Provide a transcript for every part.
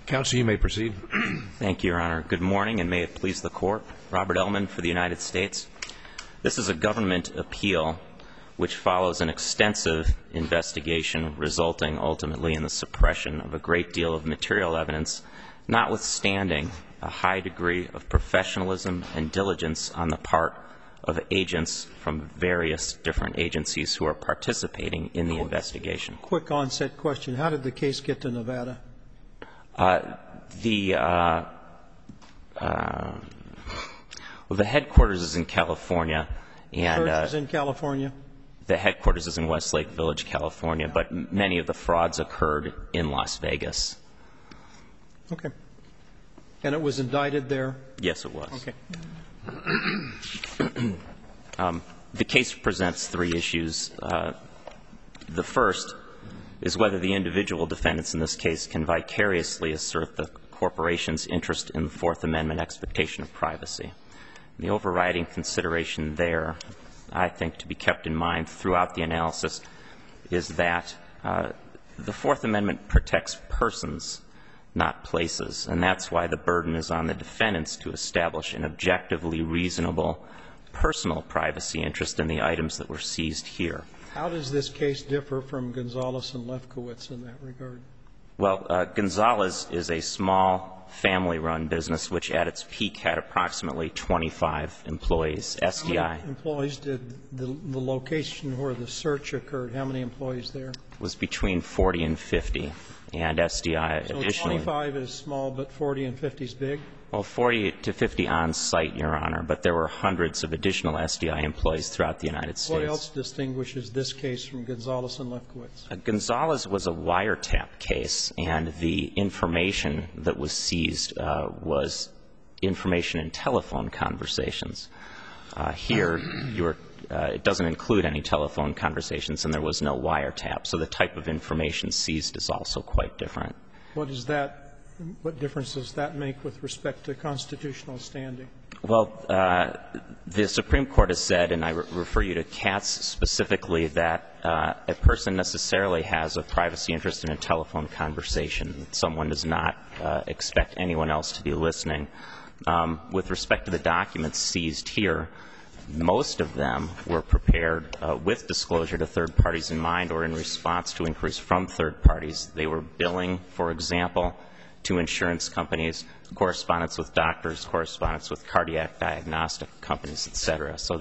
Counsel, you may proceed. Thank you, Your Honor. Good morning, and may it please the Court. Robert Ellman for the United States. This is a government appeal which follows an extensive investigation resulting ultimately in the suppression of a great deal of material evidence, notwithstanding a high degree of professionalism and diligence on the part of agents from various different agencies who are participating in the investigation. Quick onset question. How did the case get to Nevada? The headquarters is in California, and The church is in California? The headquarters is in Westlake Village, California, but many of the frauds occurred in Las Vegas. Okay. And it was indicted there? Yes, it was. Okay. The case presents three issues. The first is whether the individual defendants in this case can vicariously assert the corporation's interest in the Fourth Amendment expectation of privacy. The overriding consideration there, I think, to be kept in mind throughout the analysis is that the Fourth Amendment protects persons, not places, and that's why the burden is on the defendants to establish an objectively reasonable personal privacy interest in the items that were seized here. How does this case differ from Gonzalez and Lefkowitz in that regard? Well, Gonzalez is a small family-run business which at its peak had approximately 25 employees. SDI. How many employees did the location where the search occurred, how many employees there? Was between 40 and 50, and SDI so additionally. 25 is small, but 40 and 50 is big? Well, 40 to 50 on site, Your Honor, but there were hundreds of additional SDI employees throughout the United States. What else distinguishes this case from Gonzalez and Lefkowitz? Gonzalez was a wiretap case, and the information that was seized was information in telephone conversations. Here, it doesn't include any telephone conversations, and there was no wiretap. So the type of information seized is also quite different. What difference does that make with respect to constitutional standing? Well, the Supreme Court has said, and I refer you to Katz specifically, that a person necessarily has a privacy interest in a telephone conversation. Someone does not expect anyone else to be listening. With respect to the documents seized here, most of them were prepared with disclosure to third parties in mind or in response to inquiries from third parties. They were billing, for example, to insurance companies, correspondence with doctors, correspondence with cardiac diagnostic companies, et cetera. So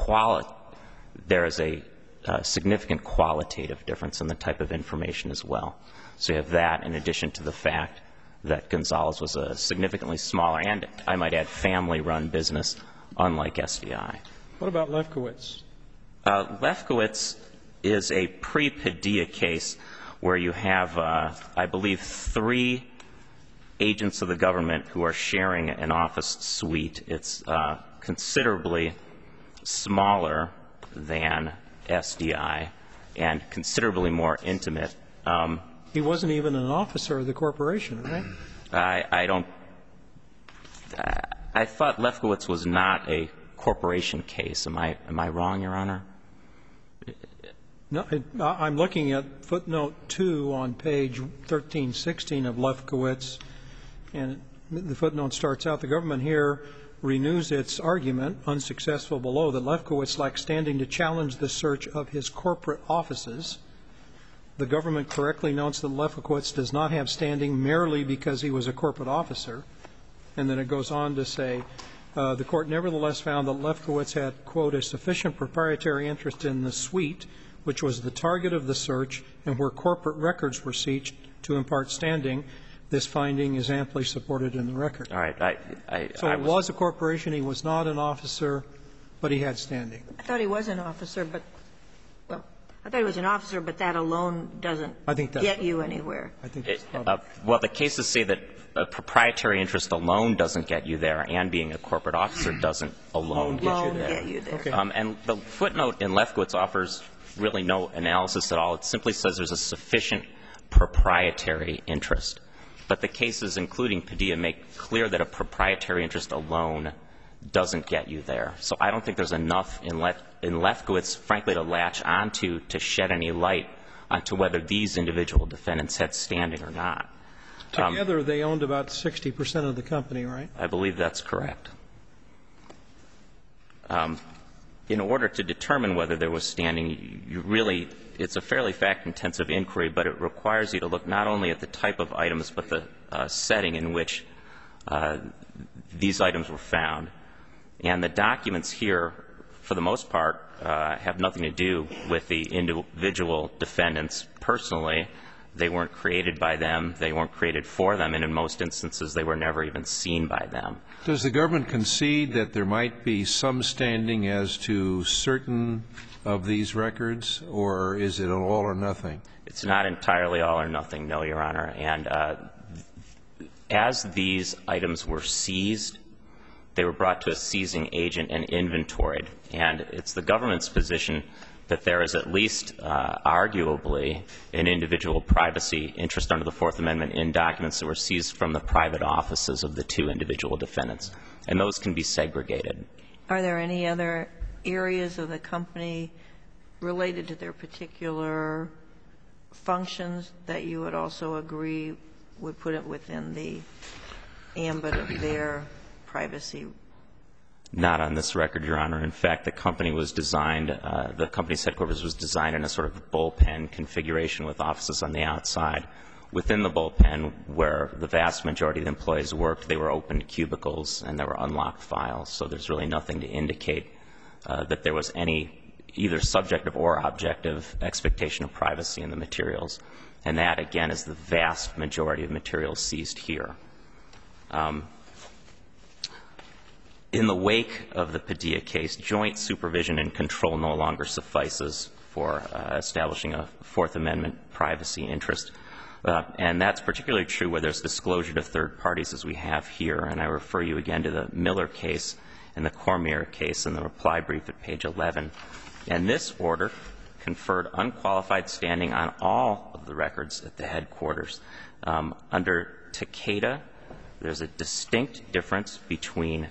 there is a significant qualitative difference in the type of information as well. So you have that in addition to the fact that Gonzalez was a significantly smaller and, I might add, family-run business, unlike SDI. What about Lefkowitz? Lefkowitz is a pre-Padilla case where you have, I believe, 3 agents of the government who are sharing an office suite. It's considerably smaller than SDI and considerably more intimate. He wasn't even an officer of the corporation, right? I thought Lefkowitz was not a corporation case. Am I wrong, Your Honor? No, I'm looking at footnote 2 on page 1316 of Lefkowitz, and the footnote starts out, the government here renews its argument, unsuccessful below, that Lefkowitz lacks standing to challenge the search of his corporate offices. The government correctly notes that Lefkowitz does not have standing merely because he was a corporate officer. And then it goes on to say, the court nevertheless found that Lefkowitz had, quote, a sufficient proprietary interest in the suite, which was the target of the search and where corporate records were seized to impart standing. This finding is amply supported in the record. All right. So it was a corporation. He was not an officer, but he had standing. I thought he was an officer, but that alone doesn't get you anywhere. I think that's well, the cases say that a proprietary interest alone doesn't get you there, and being a corporate officer doesn't alone get you there. Okay. And the footnote in Lefkowitz offers really no analysis at all. It simply says there's a sufficient proprietary interest. But the cases, including Padilla, make clear that a proprietary interest alone doesn't get you there. So I don't think there's enough in Lefkowitz, frankly, to latch onto to shed any light onto whether these individual defendants had standing or not. Together, they owned about 60% of the company, right? I believe that's correct. In order to determine whether there was standing, you really, it's a fairly fact-intensive inquiry, but it requires you to look not only at the type of items, but the setting in which these items were found. And the documents here, for the most part, have nothing to do with the individual defendants personally. They weren't created by them. They weren't created for them. And in most instances, they were never even seen by them. Does the government concede that there might be some standing as to certain of these records, or is it an all or nothing? It's not entirely all or nothing, no, Your Honor. And as these items were seized, they were brought to a seizing agent and inventoried. And it's the government's position that there is at least arguably an individual privacy interest under the Fourth Amendment in documents that were seized from the private offices of the two individual defendants. And those can be segregated. Are there any other areas of the company related to their particular functions that you would also agree would put it within the ambit of their privacy? Not on this record, Your Honor. In fact, the company was designed, the company's headquarters was designed in a sort of bullpen configuration with offices on the outside. Within the bullpen, where the vast majority of the employees worked, they were open cubicles and there were unlocked files. So there's really nothing to indicate that there was any either subjective or objective expectation of privacy in the materials. And that, again, is the vast majority of materials seized here. In the wake of the Padilla case, joint supervision and control no longer suffices for establishing a Fourth Amendment privacy interest. And that's particularly true where there's disclosure to third parties, as we have here. And I refer you again to the Miller case and the Cormier case in the reply brief at page 11. And this order conferred unqualified standing on all of the records at the headquarters. Under Takeda, there's a distinct difference between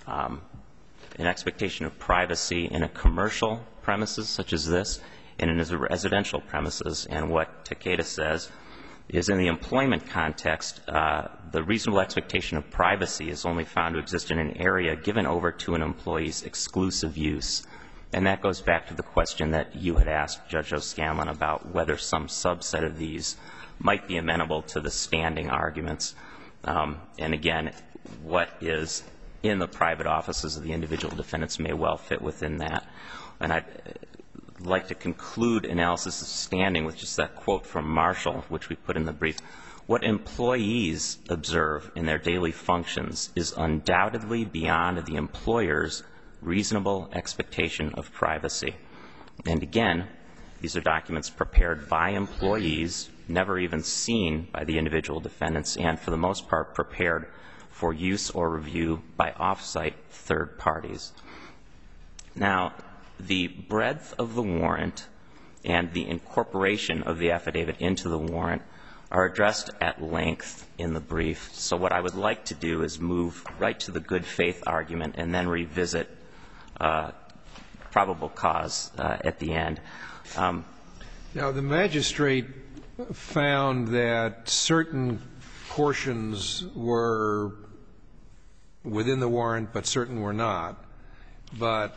an expectation of privacy in a commercial premises such as this and in a residential premises. And what Takeda says is in the employment context, the reasonable expectation of privacy is only found to exist in an area given over to an employee's exclusive use. And that goes back to the question that you had asked Judge O'Scanlan about whether some subset of these might be amenable to the standing arguments. And again, what is in the private offices of the individual defendants may well fit within that. And I'd like to conclude analysis of standing with just that quote from Marshall, which we put in the brief. What employees observe in their daily functions is undoubtedly beyond the employer's reasonable expectation of privacy. And again, these are documents prepared by employees, never even seen by the individual defendants, and for the most part prepared for use or review by off-site third parties. Now, the breadth of the warrant and the incorporation of the affidavit into the warrant are addressed at length in the brief. So what I would like to do is move right to the good faith argument and then revisit probable cause at the end. Now, the magistrate found that certain portions were within the warrant, but certain were not. But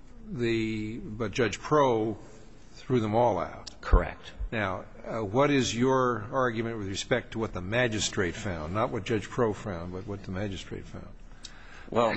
Judge Proh threw them all out. Correct. Now, what is your argument with respect to what the magistrate found? Not what Judge Proh found, but what the magistrate found. Well,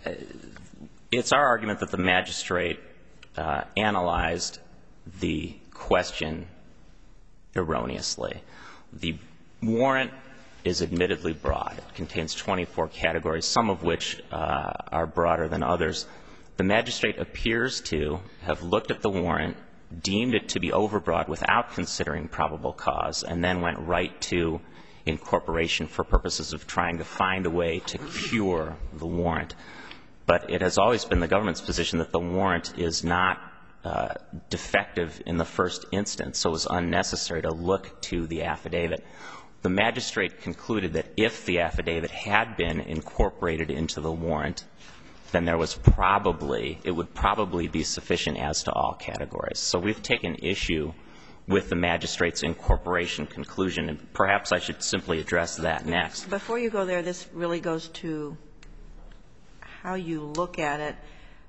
it's our argument that the magistrate analyzed the question erroneously. The warrant is admittedly broad. It contains 24 categories, some of which are broader than others. The magistrate appears to have looked at the warrant, deemed it to be overbroad without considering probable cause, and then went right to incorporation for purposes of trying to find a way to cure the warrant. But it has always been the government's position that the warrant is not defective in the first instance, so it was unnecessary to look to the affidavit. The magistrate concluded that if the affidavit had been incorporated into the warrant, then there was probably, it would probably be sufficient as to all categories. So we've taken issue with the magistrate's incorporation conclusion. And perhaps I should simply address that next. Before you go there, this really goes to how you look at it.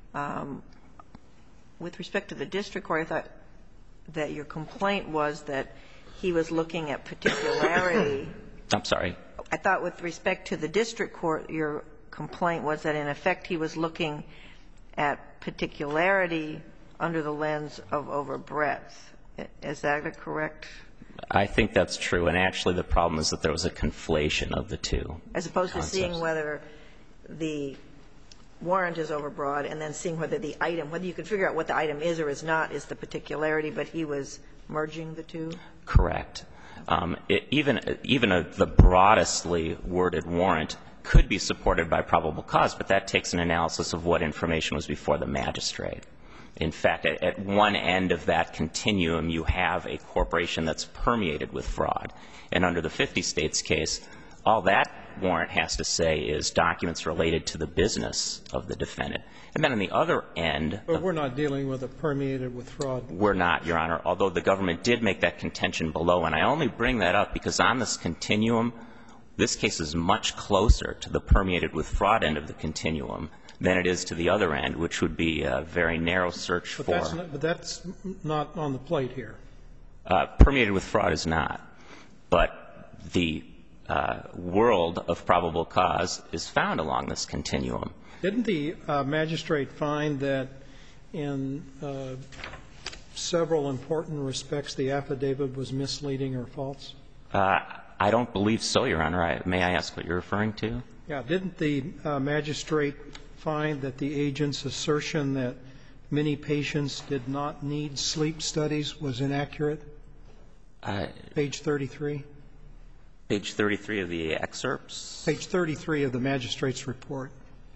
With respect to the district court, I thought that your complaint was that he was looking at particularity. I'm sorry. I thought with respect to the district court, your complaint was that, in effect, he was looking at particularity under the lens of overbreadth. Is that correct? I think that's true. And actually the problem is that there was a conflation of the two. As opposed concepts. to seeing whether the warrant is overbroad and then seeing whether the item, whether you can figure out what the item is or is not, is the particularity, but he was merging the two? Correct. Even the broadestly worded warrant could be supported by probable cause, but that takes an analysis of what information was before the magistrate. In fact, at one end of that continuum, you have a corporation that's permeated with fraud. And under the 50 States case, all that warrant has to say is documents related to the business of the defendant. And then on the other end. But we're not dealing with a permeated with fraud. We're not, Your Honor, although the government did make that contention below. And I only bring that up because on this continuum, this case is much closer to the permeated with fraud end of the continuum than it is to the other end, which would be a very narrow search for. But that's not on the plate here. Permeated with fraud is not. But the world of probable cause is found along this continuum. Didn't the magistrate find that in several important respects the affidavit was misleading or false? I don't believe so, Your Honor. May I ask what you're referring to? Yeah. Didn't the magistrate find that the agent's assertion that many patients did not need sleep studies was inaccurate? Page 33. Page 33 of the excerpts? Page 33 of the magistrate's report.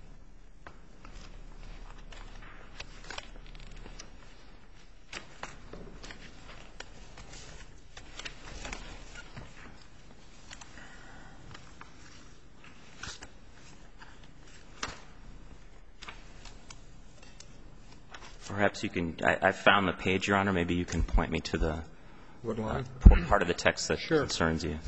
Perhaps you can – I found the page, Your Honor. Maybe you can point me to the part of the text that concerns you.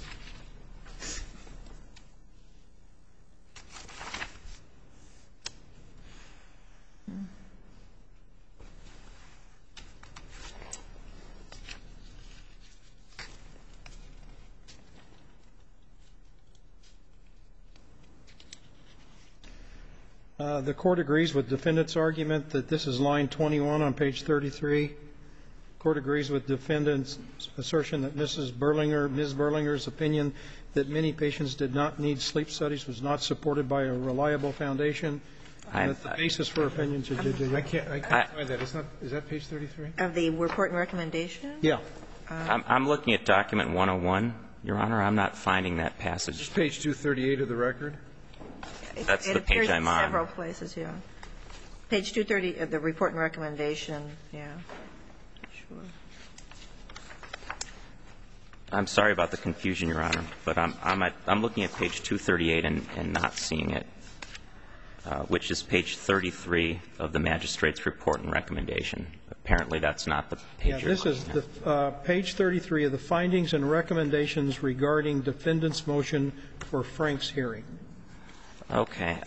The Court agrees with defendant's argument that this is line 21 on page 33. The Court agrees with defendant's assertion that Ms. Berlinger's opinion that many patients did not need sleep studies was not supported by a reliable foundation. And that the basis for opinions are I can't find that. Is that page 33? Of the report and recommendation? Yeah. I'm looking at document 101, Your Honor. I'm not finding that passage. Is page 238 of the record? That's the page I'm on. It appears in several places, yeah. Page 230 of the report and recommendation, yeah. Sure. I'm sorry about the confusion, Your Honor, but I'm looking at page 238 and not seeing it, which is page 33 of the magistrate's report and recommendation. Apparently, that's not the page you're looking at. This is the page 33 of the findings and recommendations regarding defendant's motion for Frank's hearing. Okay.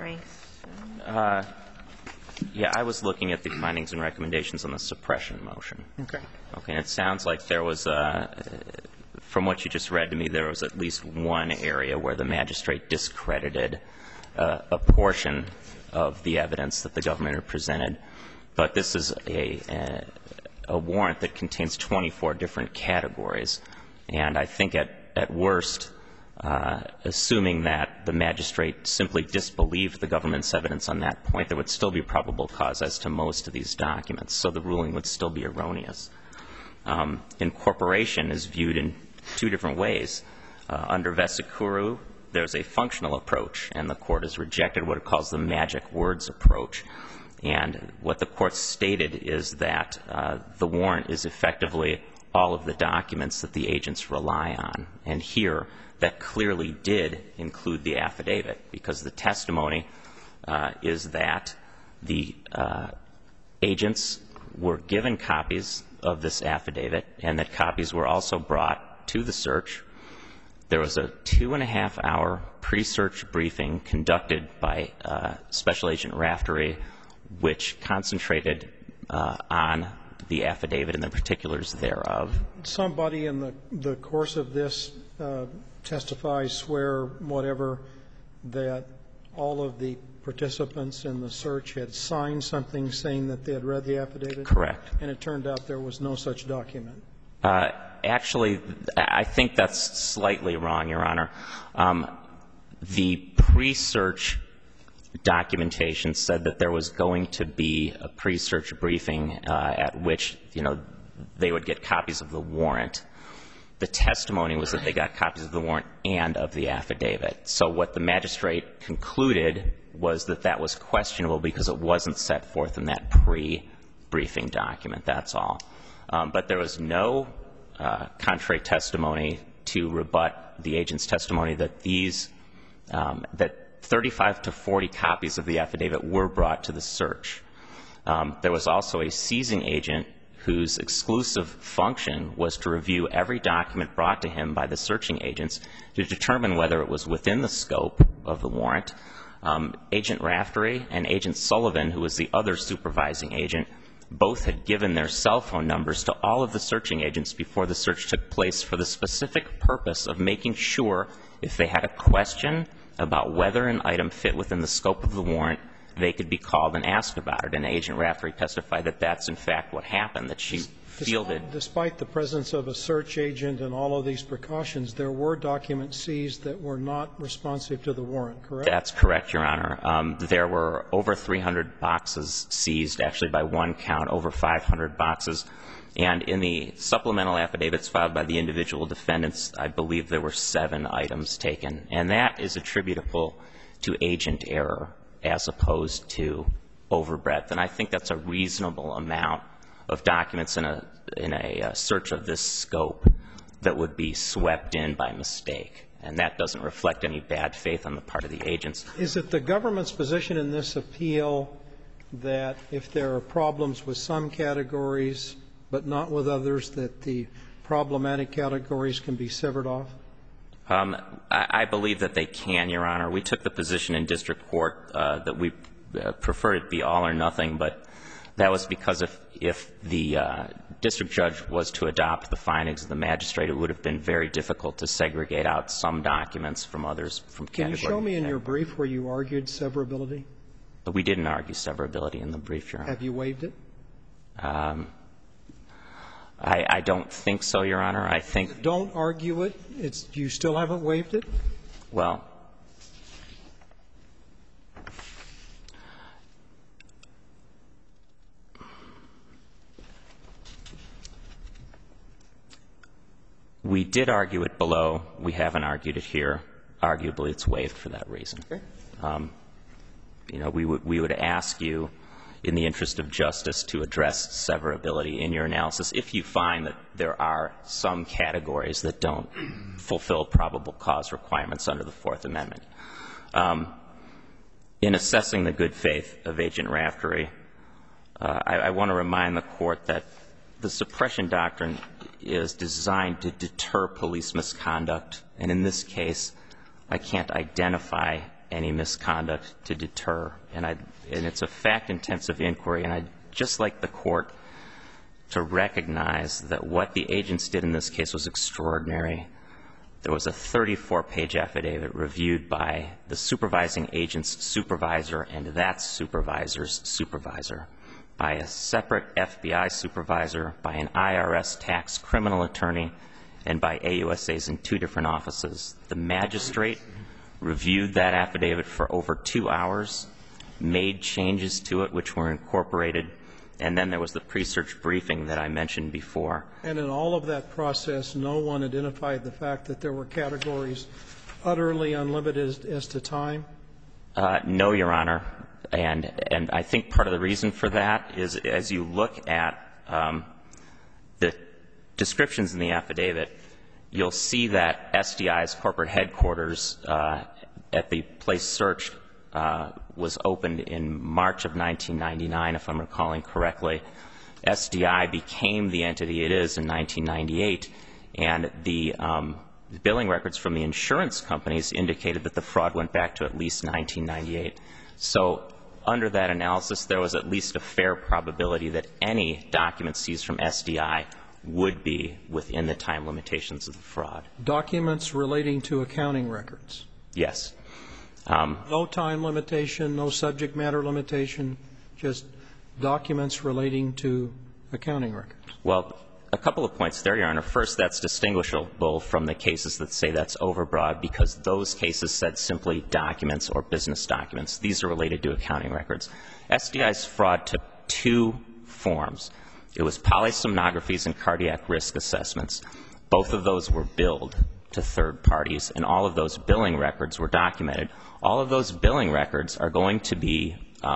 Yeah, I was looking at the findings and recommendations on the suppression motion. Okay. Okay. And it sounds like there was, from what you just read to me, there was at least one area where the magistrate discredited a portion of the evidence that the government had presented. But this is a warrant that contains 24 different categories. And I think at worst, assuming that the magistrate simply disbelieved the government's evidence on that point, there would still be probable cause as to most of these documents. So the ruling would still be erroneous. Incorporation is viewed in two different ways. Under Vesikuru, there's a functional approach, and the Court has rejected what it calls the magic words approach. And what the Court stated is that the warrant is effectively all of the documents that the agents rely on. And here, that clearly did include the affidavit, because the testimony is that the agents were given copies of this affidavit and that copies were also brought to the search. There was a 2.5-hour pre-search briefing conducted by Special Agent Raftery, which concentrated on the affidavit and the particulars thereof. Somebody in the course of this testify, swear, whatever, that all of the participants in the search had signed something saying that they had read the affidavit? Correct. And it turned out there was no such document. Actually, I think that's slightly wrong, Your Honor. The pre-search documentation said that there was going to be a pre-search briefing at which, you know, they would get copies of the warrant. The testimony was that they got copies of the warrant and of the affidavit. So what the magistrate concluded was that that was questionable because it wasn't set forth in that pre-briefing document. That's all. But there was no contrary testimony to rebut the agent's testimony that these, that 35 to 40 copies of the affidavit were brought to the search. There was also a seizing agent whose exclusive function was to review every document brought to him by the searching agents to determine whether it was within the scope of the warrant. Agent Raftery and Agent Sullivan, who was the other supervising agent, both had given their cell phone numbers to all of the searching agents before the search took place for the specific purpose of making sure if they had a question about whether an item fit within the scope of the warrant, they could be called and asked about it. And Agent Raftery testified that that's, in fact, what happened, that she fielded. Despite the presence of a search agent and all of these precautions, there were documents seized that were not responsive to the warrant, correct? That's correct, Your Honor. There were over 300 boxes seized, actually by one count, over 500 boxes. And in the supplemental affidavits filed by the individual defendants, I believe there were 7 items taken. And that is attributable to agent error as opposed to overbreadth. And I think that's a reasonable amount of documents in a search of this scope that would be swept in by mistake. And that doesn't reflect any bad faith on the part of the agents. Is it the government's position in this appeal that if there are problems with some categories but not with others, that the problematic categories can be severed off? I believe that they can, Your Honor. We took the position in district court that we prefer it be all or nothing, but that was because if the district judge was to adopt the findings of the magistrate, it would have been very difficult to segregate out some documents from others from category. Can you show me in your brief where you argued severability? But we didn't argue severability in the brief, Your Honor. Have you waived it? I don't think so, Your Honor. I think don't argue it. You still haven't waived it? Well, we did argue it below. We haven't argued it here. Arguably, it's waived for that reason. Okay. You know, we would ask you, in the interest of justice, to address severability in your analysis if you find that there are some categories that don't fulfill probable cause requirements under the Fourth Amendment. In assessing the good faith of Agent Raftery, I want to remind the Court that the suppression doctrine is designed to deter police misconduct, and in this case, I can't identify any misconduct to deter. And it's a fact-intensive inquiry, and I'd just like the Court to recognize that what the agents did in this case was extraordinary. There was a 34-page affidavit reviewed by the supervising agent's supervisor and that supervisor's supervisor, by a separate FBI supervisor, by an IRS tax criminal attorney, and by AUSAs in 2 different offices. The magistrate reviewed that affidavit for over 2 hours, made changes to it which were incorporated, and then there was the pre-search briefing that I mentioned before. And in all of that process, no one identified the fact that there were categories utterly unlimited as to time? No, Your Honor. And I think part of the reason for that is as you look at the descriptions in the affidavit, you'll see that SDI's corporate headquarters at the place searched was opened in March of 1999, if I'm recalling correctly. SDI became the entity it is in 1998, and the billing records from the insurance companies indicated that the fraud went back to at least 1998. So under that analysis, there was at least a fair probability that any document seized from SDI would be within the time limitations of the fraud. Documents relating to accounting records? Yes. No time limitation, no subject matter limitation, just documents relating to accounting records? Well, a couple of points there, Your Honor. First, that's distinguishable from the cases that say that's overbroad, because those cases said simply documents or business documents. These are related to accounting records. SDI's fraud took two forms. It was polysomnographies and cardiac risk assessments. Both of those were billed to third parties, and all of those billing records were documented. All of those billing records are going to be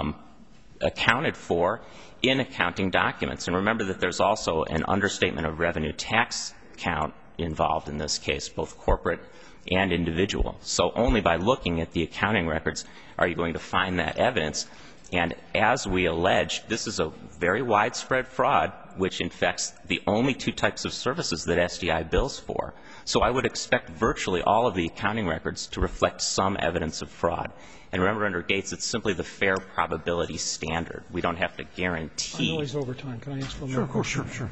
accounted for in accounting documents. And remember that there's also an understatement of revenue tax count involved in this case, both corporate and individual. So only by looking at the accounting records are you going to find that evidence. And as we alleged, this is a very widespread fraud which infects the only two types of services that SDI bills for. So I would expect virtually all of the accounting records to reflect some evidence of fraud. And remember, under Gates, it's simply the fair probability standard. We don't have to guarantee. I know he's over time. Can I ask one more? Sure, of course, sure.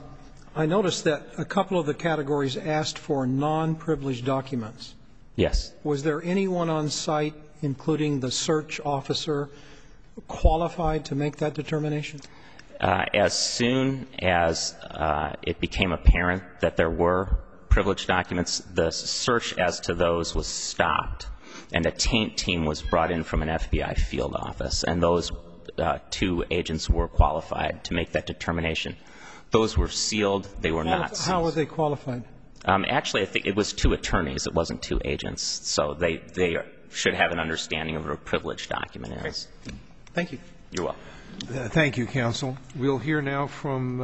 I noticed that a couple of the categories asked for non-privileged documents. Yes. Was there anyone on site, including the search officer, qualified to make that determination? As soon as it became apparent that there were privileged documents, the search as to those was stopped, and a taint team was brought in from an FBI field office, and those two agents were qualified to make that determination. Those were sealed. They were not sealed. How were they qualified? Actually, I think it was two attorneys. It wasn't two agents. So they should have an understanding of what a privileged document is. Thank you. You're welcome. Thank you, counsel. We'll hear now from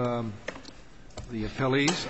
the appellees.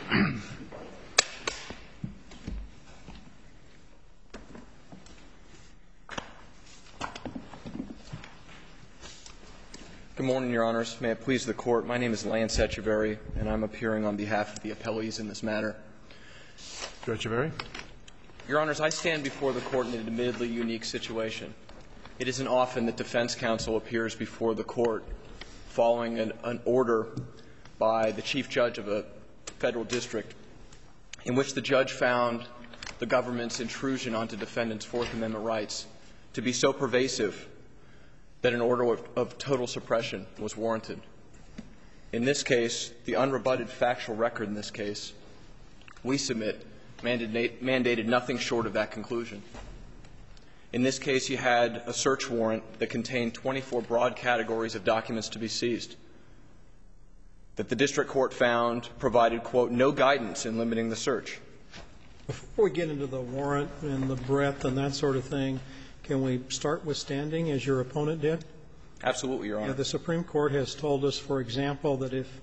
Good morning, Your Honors. May it please the Court. My name is Lance Echeverry, and I'm appearing on behalf of the appellees in this matter. Judge Echeverry. Your Honors, I stand before the Court in an admittedly unique situation. It isn't often that defense counsel appears before the Court following an order by the chief judge of a federal district in which the judge found the government's intrusion onto defendants' Fourth Amendment rights to be so pervasive that an order of total suppression was warranted. In this case, the unrebutted factual record in this case, we submit, mandated nothing short of that conclusion. In this case, you had a search warrant that contained 24 broad categories of documents to be seized that the district court found provided, quote, no guidance in limiting the search. Before we get into the warrant and the breadth and that sort of thing, can we start with standing, as your opponent did? Absolutely, Your Honor. The Supreme Court has told us, for example, that if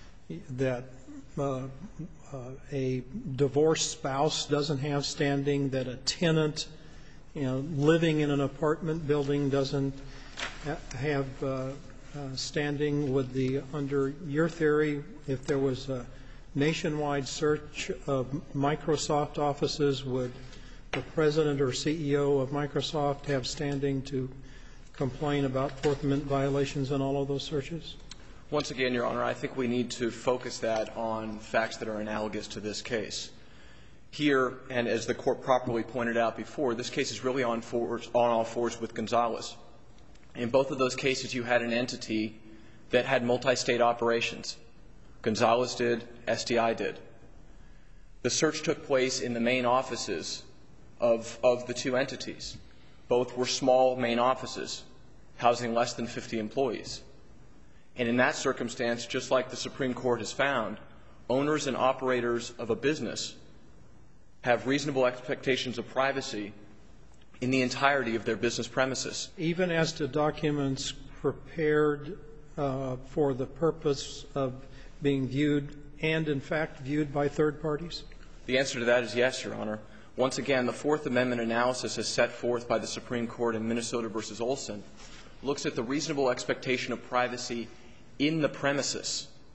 a divorced spouse doesn't have standing, that a tenant, living in an apartment building doesn't have standing. Under your theory, if there was a nationwide search of Microsoft offices, would the president or CEO of Microsoft have standing to complain about Fourth Amendment violations in all of those searches? Once again, Your Honor, I think we need to focus that on facts that are analogous to this case. Here, and as the Court properly pointed out before, this case is really on all fours with Gonzalez. In both of those cases, you had an entity that had multi-state operations. Gonzalez did, SDI did. The search took place in the main offices of the two entities. Both were small main offices, housing less than 50 employees. And in that circumstance, just like the Supreme Court has found, owners and operators of a business have reasonable expectations of privacy in the entirety of their business premises. Even as to documents prepared for the purpose of being viewed and, in fact, viewed by third parties? The answer to that is yes, Your Honor. Once again, the Fourth Amendment analysis as set forth by the Supreme Court in Minnesota v. Olson looks at the reasonable expectation of privacy in the premises.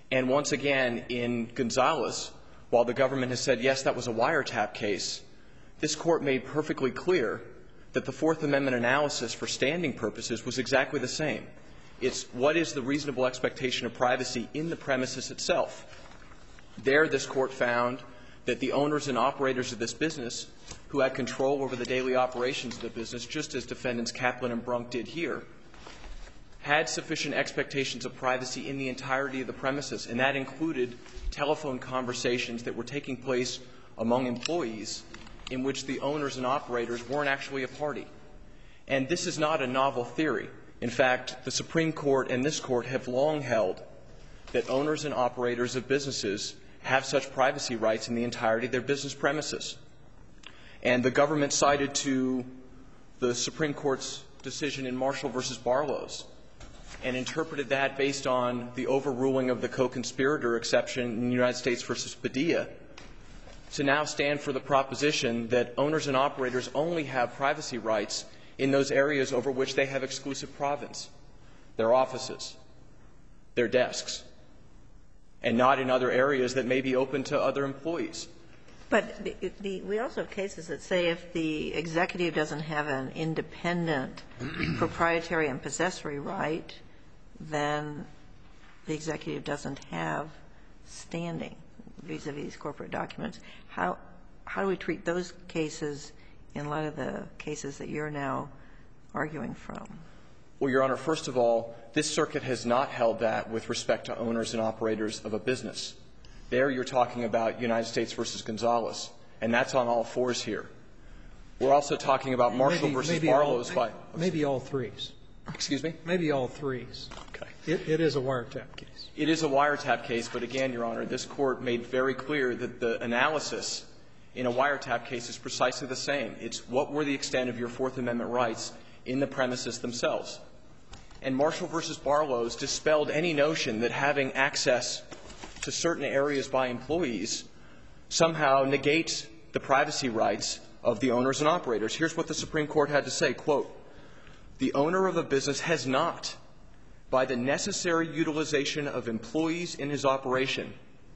And once again, in Gonzalez, while the government has said, yes, that was a wiretap case, this Court made perfectly clear that the Fourth Amendment analysis for standing purposes was exactly the same. It's what is the reasonable expectation of privacy in the premises itself. There, this Court found that the owners and operators of this business, who had control over the daily operations of the business, just as defendants Kaplan and Brunk did here, had sufficient expectations of privacy in the entirety of the premises, and that included telephone conversations that were taking place among employees in which the owners and operators weren't actually a party. And this is not a novel theory. In fact, the Supreme Court and this Court have long held that owners and operators of businesses have such privacy rights in the entirety of their business premises. And the government cited to the Supreme Court's decision in Marshall v. Barlows and interpreted that based on the overruling of the co-conspirator exception in United States v. Padilla to now stand for the proposition that owners and operators only have privacy rights in those areas over which they have exclusive province, their offices, their desks, and not in other areas that may be open to other employees. But we also have cases that say if the executive doesn't have an independent proprietary and possessory right, then the executive doesn't have standing vis-a-vis corporate documents. How do we treat those cases in light of the cases that you're now arguing from? Well, Your Honor, first of all, this circuit has not held that with respect to owners and operators of a business. There you're talking about United States v. Gonzalez, and that's on all fours here. We're also talking about Marshall v. Barlows. Maybe all threes. Excuse me? Maybe all threes. Okay. It is a wiretap case. It is a wiretap case, but again, Your Honor, this Court made very clear that the analysis in a wiretap case is precisely the same. It's what were the extent of your Fourth Amendment rights in the premises themselves. And Marshall v. Barlows dispelled any notion that having access to certain areas by employees somehow negates the privacy rights of the owners and operators. Here's what the Supreme Court had to say, quote, "The owner of a business has not, by the necessary utilization of employees in his operation,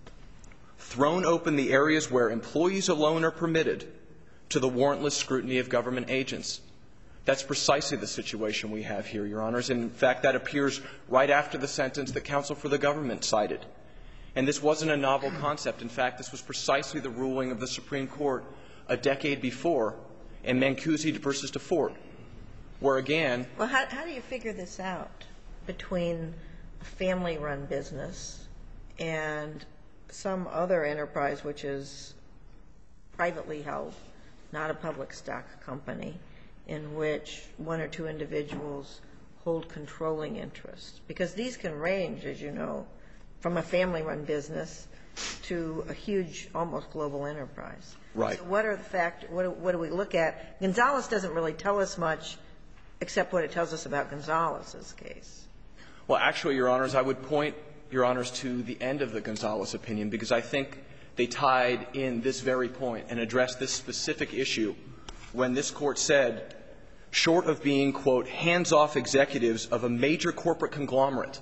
thrown open the areas where employees alone are permitted to the warrantless scrutiny of government agents." That's precisely the situation we have here, Your Honors. And in fact, that appears right after the sentence that counsel for the government cited. And this wasn't a novel concept. In fact, this was precisely the ruling of the Supreme Court a decade before in Mancusi v. DeFort, where again — Well, how do you figure this out between a family-run business and some other enterprise which is privately held, not a public stock company, in which one or two individuals hold controlling interests? Because these can range, as you know, from a family-run business to a huge, almost global enterprise. Right. So what are the factors? What do we look at? Gonzalez doesn't really tell us much except what it tells us about Gonzalez's case. Well, actually, Your Honors, I would point, Your Honors, to the end of the Gonzalez opinion, because I think they tied in this very point and addressed this specific issue when this Court said, short of being, quote, hands-off executives of a major corporate conglomerate,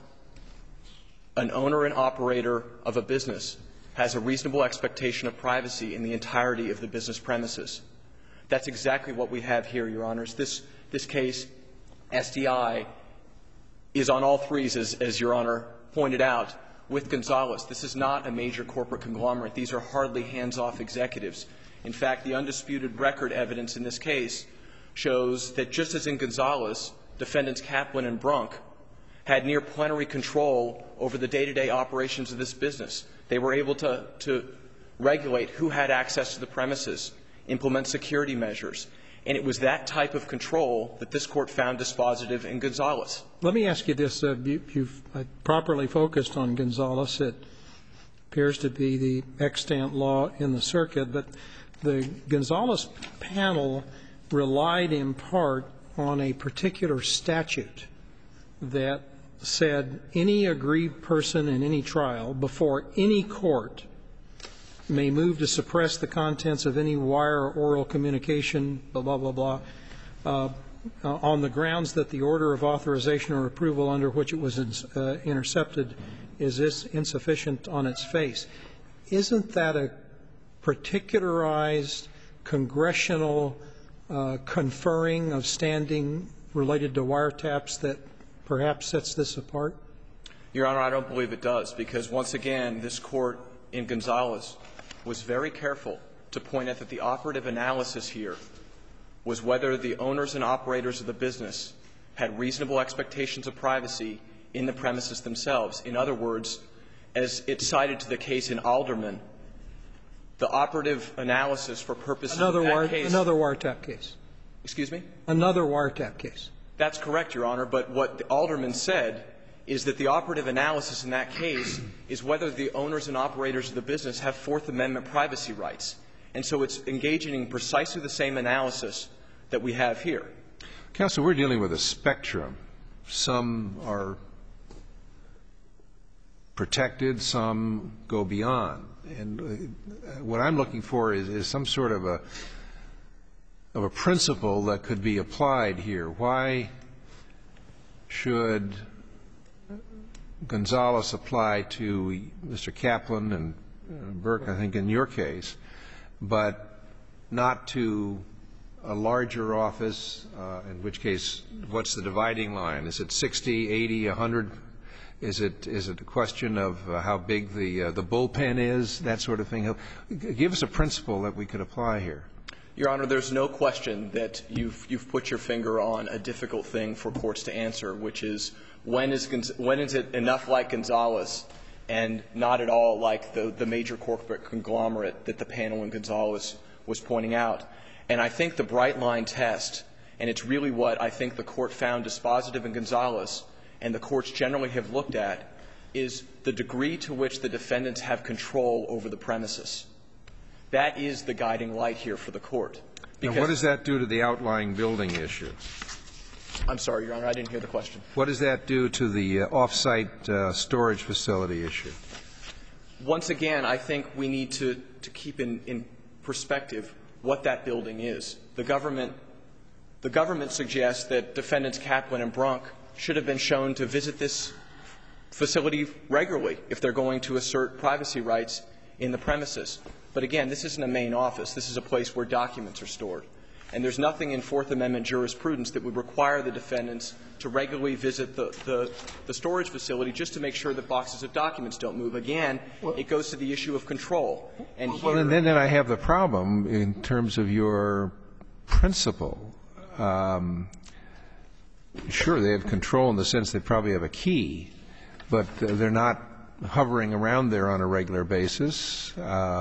an owner and operator of a business has a reasonable expectation of privacy in the entirety of the business premises. That's exactly what we have here, Your Honors. This case, SDI, is on all threes, as Your Honor pointed out, with Gonzalez. This is not a major corporate conglomerate. These are hardly hands-off executives. In fact, the undisputed record evidence in this case shows that just as in Gonzalez, defendants Kaplan and Brunk had near plenary control over the day-to-day operations of this business. They were able to regulate who had access to the premises, implement security measures. And it was that type of control that this Court found dispositive in Gonzalez. Let me ask you this. You've properly focused on Gonzalez. It appears to be the extant law in the circuit. But the Gonzalez panel relied in part on a particular statute that said any aggrieved person in any trial before any court may move to suppress the contents of any wire or oral communication, blah, blah, blah, blah, on the grounds that the order of authorization or approval under which it was intercepted is insufficient on its face. Isn't that a particularized congressional conferring of standing related to wiretaps that perhaps sets this apart? Your Honor, I don't believe it does, because once again, this Court in Gonzales was very careful to point out that the operative analysis here was whether the owners and operators of the business had reasonable expectations of privacy in the premises themselves. In other words, as it cited to the case in Alderman, the operative analysis for purposes of that case. Another wiretap case. Excuse me? Another wiretap case. That's correct, Your Honor. But what Alderman said is that the operative analysis in that case is whether the owners and operators of the business have Fourth Amendment privacy rights. And so it's engaging in precisely the same analysis that we have here. Counsel, we're dealing with a spectrum. Some are protected, some go beyond. And what I'm looking for is some sort of a principle that could be applied here. Why should Gonzales apply to Mr. Kaplan and Burke, I think, in your case, but not to a larger office, in which case, what's the dividing line? Is it 60, 80, 100? Is it a question of how big the bullpen is, that sort of thing? Give us a principle that we could apply here. Your Honor, there's no question that you've put your finger on a difficult thing for courts to answer, which is when is it enough like Gonzales and not at all like the major corporate conglomerate that the panel in Gonzales was pointing out. And I think the bright line test, and it's really what I think the Court found dispositive in Gonzales and the courts generally have looked at, is the degree to which the defendants have control over the premises. That is the guiding light here for the Court. And what does that do to the outlying building issue? I'm sorry, Your Honor, I didn't hear the question. What does that do to the off-site storage facility issue? Once again, I think we need to keep in perspective what that building is. The government suggests that defendants Kaplan and Brunk should have been shown to visit this facility regularly if they're going to assert privacy rights in the premises. But again, this isn't a main office. This is a place where documents are stored. And there's nothing in Fourth Amendment jurisprudence that would require the defendants to regularly visit the storage facility just to make sure that boxes of documents don't move. Again, it goes to the issue of control. And here and then I have the problem in terms of your principle. Sure, they have control in the sense they probably have a key, but they're not hovering around there on a regular basis.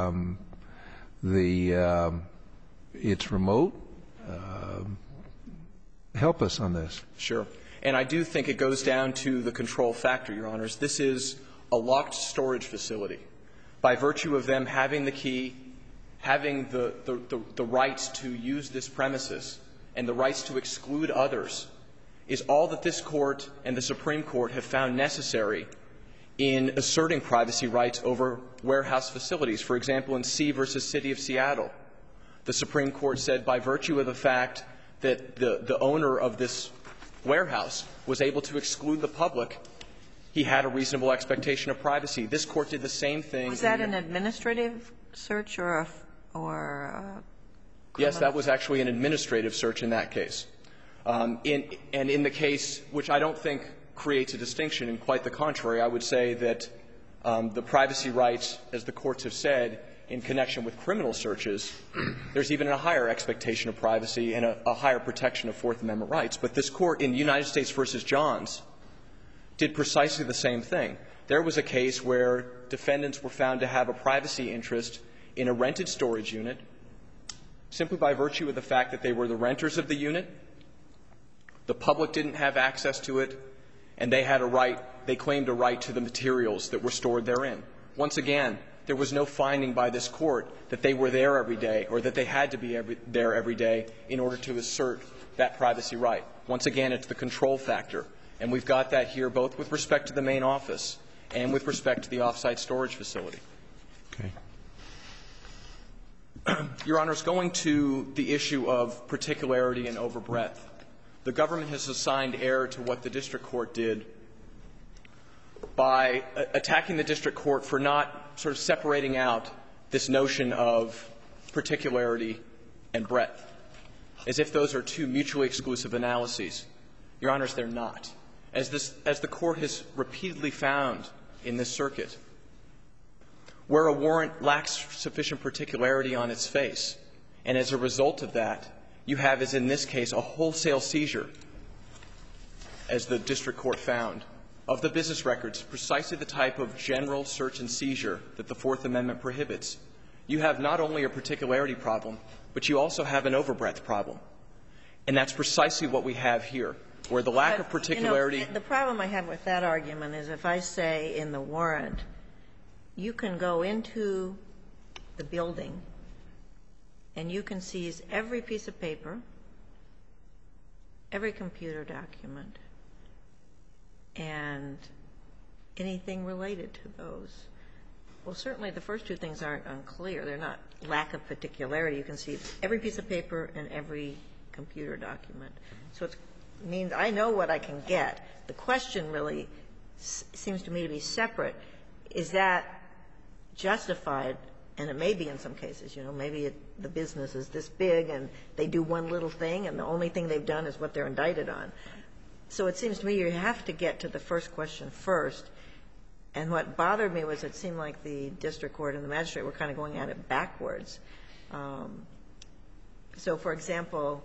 It's remote. Help us on this. Sure. And I do think it goes down to the control factor, Your Honors. This is a locked storage facility. By virtue of them having the key, having the rights to use this premises and the rights to exclude others is all that this Court and the Supreme Court have found necessary in asserting privacy rights over warehouse facilities. For example, in C v. City of Seattle, the Supreme Court said by virtue of the fact that the owner of this warehouse was able to exclude the public, he had a reasonable expectation of privacy. This Court did the same thing. Was that an administrative search or a criminal? Yes, that was actually an administrative search in that case. And in the case, which I don't think creates a distinction, and quite the contrary, I would say that the privacy rights, as the courts have said, in connection with criminal searches, there's even a higher expectation of privacy and a higher protection of Fourth Amendment rights. But this Court in United States v. Johns did precisely the same thing. There was a case where defendants were found to have a privacy interest in a rented storage unit simply by virtue of the fact that they were the renters of the unit, the public didn't have access to it, and they had a right, they claimed a right to the materials that were stored therein. Once again, there was no finding by this Court that they were there every day or that they had to be there every day in order to assert that privacy right. Once again, it's the control factor. And we've got that here both with respect to the main office and with respect to the off-site storage facility. Okay. Your Honors, going to the issue of particularity and overbreadth, the government has assigned error to what the district court did by attacking the district court for not sort of separating out this notion of particularity and breadth, as if those are two mutually exclusive analyses. Your Honors, they're not. As the Court has repeatedly found in this circuit, where a warrant lacks sufficient particularity on its face, and as a result of that, you have, as in this case, a wholesale seizure, as the district court found, of the business records, precisely the type of general search and seizure that the Fourth Amendment prohibits. You have not only a particularity problem, but you also have an overbreadth problem. And that's precisely what we have here, where the lack of particularity. You know, the problem I have with that argument is if I say in the warrant, you can go into the building and you can seize every piece of paper, every computer document, and anything related to those. Well, certainly the first two things aren't unclear. They're not lack of particularity. You can see every piece of paper and every computer document. So it means I know what I can get. The question really seems to me to be separate. Is that justified? And it may be in some cases. You know, maybe the business is this big and they do one little thing and the only thing they've done is what they're indicted on. So it seems to me you have to get to the first question first. And what bothered me was it seemed like the district court and the magistrate were kind of going at it backwards. So, for example,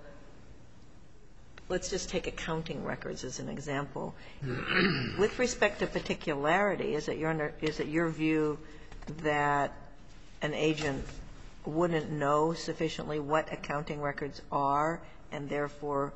let's just take accounting records as an example. With respect to particularity, is it your view that an agent wouldn't know sufficiently what accounting records are, and therefore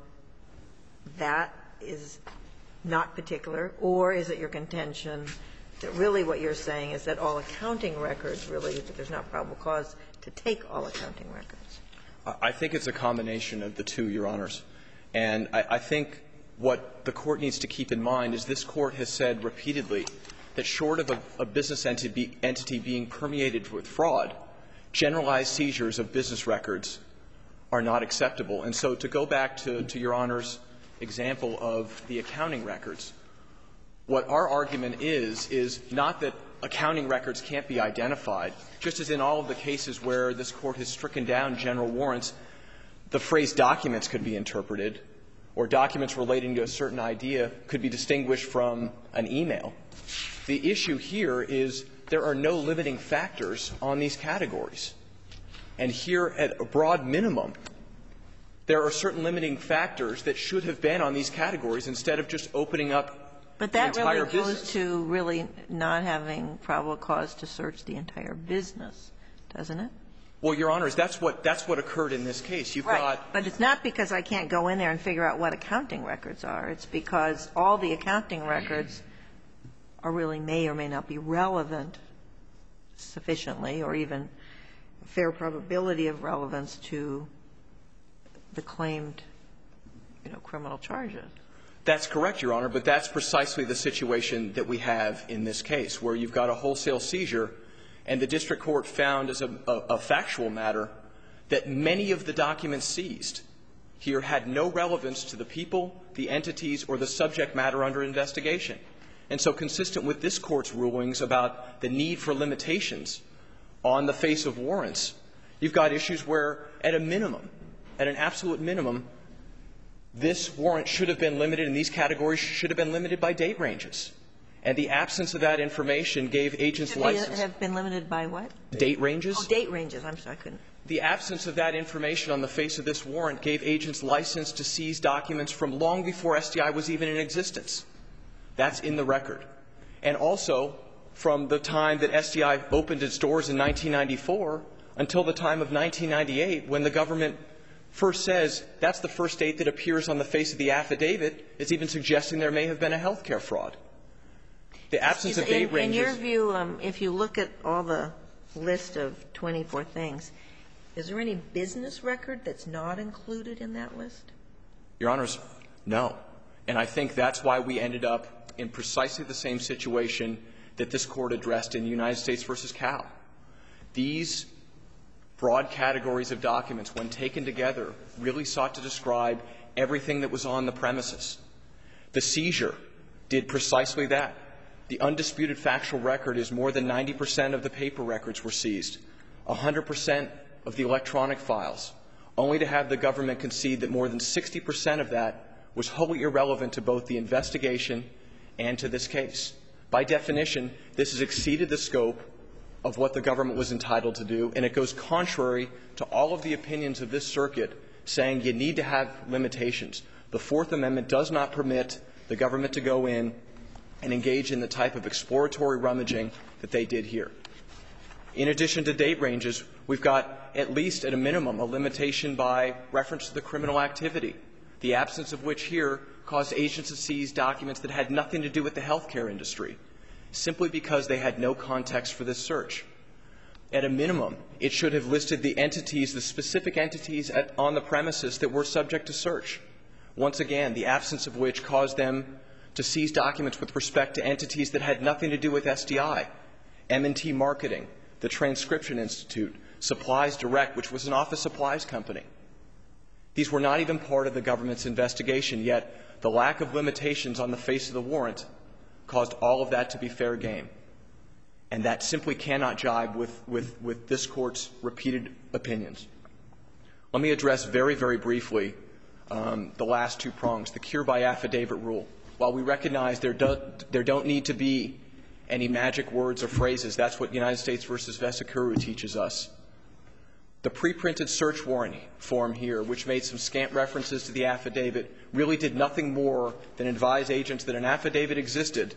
that is not particular? Or is it your contention that really what you're saying is that all accounting records really, that there's not probable cause to take all accounting records? I think it's a combination of the two, Your Honors. And I think what the Court needs to keep in mind is this Court has said repeatedly that short of a business entity being permeated with fraud, generalized seizures of business records are not acceptable. And so to go back to Your Honor's example of the accounting records, what our argument is not that accounting records can't be identified. Just as in all of the cases where this Court has stricken down general warrants, the phrase documents could be interpreted, or documents relating to a certain idea could be distinguished from an email. The issue here is there are no limiting factors on these categories. And here, at a broad minimum, there are certain limiting factors that should have been on these categories instead of just opening up the entire business. But that really goes to really not having probable cause to search the entire business, doesn't it? Well, Your Honors, that's what occurred in this case. You've got. But it's not because I can't go in there and figure out what accounting records are. It's because all the accounting records are really may or may not be relevant sufficiently, or even a fair probability of relevance to the claimed, criminal charges. That's correct, Your Honor, but that's precisely the situation that we have in this case, where you've got a wholesale seizure, and the district court found as a factual matter that many of the documents seized here had no relevance to the people, the entities, or the subject matter under investigation. And so consistent with this Court's rulings about the need for limitations on the face of warrants, you've got issues where, at a minimum, at an absolute minimum, this warrant should have been limited, and these categories should have been limited by date ranges. And the absence of that information gave agents license. Have been limited by what? Date ranges. Oh, date ranges. I'm sorry, I couldn't. The absence of that information on the face of this warrant gave agents license to seize documents from long before SDI was even in existence. That's in the record. And also, from the time that SDI opened its doors in 1994 until the time of 1998, when the government first says that's the first date that appears on the face of the affidavit, it's even suggesting there may have been a health care fraud. The absence of date ranges. In your view, if you look at all the list of 24 things, is there any business record that's not included in that list? Your Honors, no. And I think that's why we ended up in precisely the same situation that this Court addressed in United States v. Cal. These broad categories of documents, when taken together, really sought to describe everything that was on the premises. The seizure did precisely that. The undisputed factual record is more than 90% of the paper records were seized, 100% of the electronic files, only to have the government concede that more than 60% of that was wholly irrelevant to both the investigation and to this case. By definition, this has exceeded the scope of what the government was entitled to do, and it goes contrary to all of the opinions of this circuit saying you need to have limitations. The Fourth Amendment does not permit the government to go in and engage in the type of exploratory rummaging that they did here. In addition to date ranges, we've got at least at a minimum a limitation by reference to the criminal activity, the absence of which here caused agents to seize documents that had nothing to do with the healthcare industry, simply because they had no context for this search. At a minimum, it should have listed the entities, the specific entities on the premises that were subject to search. Once again, the absence of which caused them to seize documents with respect to entities that had nothing to do with SDI, M&T Marketing, the Transcription Institute, Supplies Direct, which was an office supplies company. These were not even part of the government's investigation, yet the lack of limitations on the face of the warrant caused all of that to be fair game. And that simply cannot jibe with this Court's repeated opinions. Let me address very, very briefly the last two prongs, the cure by affidavit rule. While we recognize there don't need to be any magic words or phrases, that's what United States v. Vesikuru teaches us. The preprinted search warrant form here, which made some scant references to the affidavit, really did nothing more than advise agents that an affidavit existed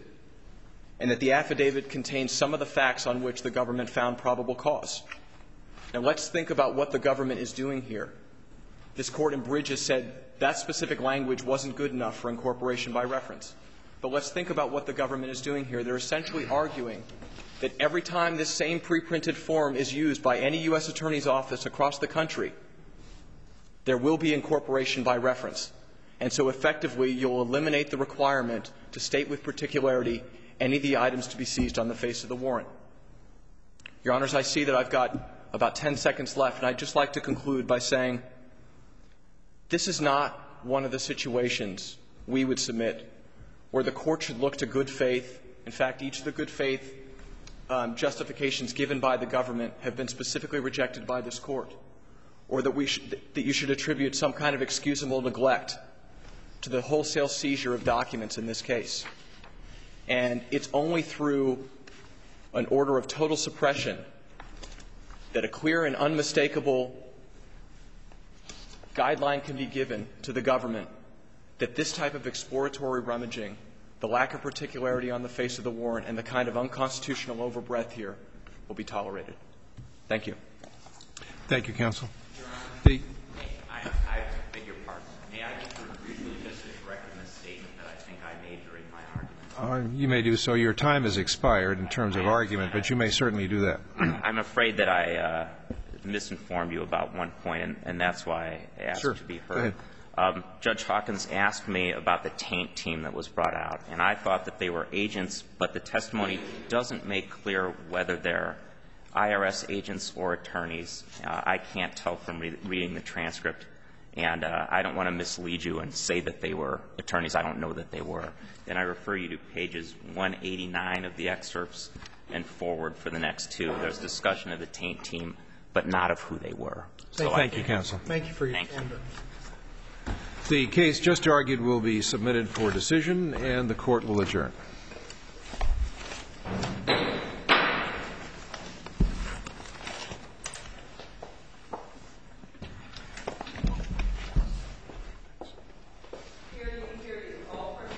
and that the affidavit contained some of the facts on which the government found probable cause. Now, let's think about what the government is doing here. This Court in Bridges said that specific language wasn't good enough for incorporation by reference. But let's think about what the government is doing here. They're essentially arguing that every time this same preprinted form is used by any U.S. Attorney's office across the country, there will be incorporation by reference. And so effectively, you'll eliminate the requirement to state with particularity any of the items to be seized on the face of the warrant. Your Honors, I see that I've got about 10 seconds left, and I'd just like to conclude by saying this is not one of the situations we would submit where the Court should look to good faith. In fact, each of the good faith justifications given by the government have been specifically rejected by this Court, or that you should attribute some kind of excusable neglect to the wholesale seizure of documents in this case. And it's only through an order of total suppression that a clear and unmistakable guideline can be given to the government that this type of exploratory rummaging, the lack of particularity on the face of the warrant, and the kind of unconstitutional overbreadth here will be tolerated. Thank you. Thank you, counsel. I beg your pardon. May I just briefly correct a misstatement that I think I made during my argument? You may do so. Your time has expired in terms of argument, but you may certainly do that. I'm afraid that I misinformed you about one point, and that's why I asked to be heard. Go ahead. Judge Hawkins asked me about the taint team that was brought out, and I thought that they were agents, but the testimony doesn't make clear whether they're IRS agents or attorneys. I can't tell from reading the transcript, and I don't want to mislead you and say that they were attorneys. I don't know that they were. And I refer you to pages 189 of the excerpts and forward for the next two. There's discussion of the taint team, but not of who they were. So thank you, counsel. Thank you for your candor. The case just argued will be submitted for decision, and the Court will adjourn.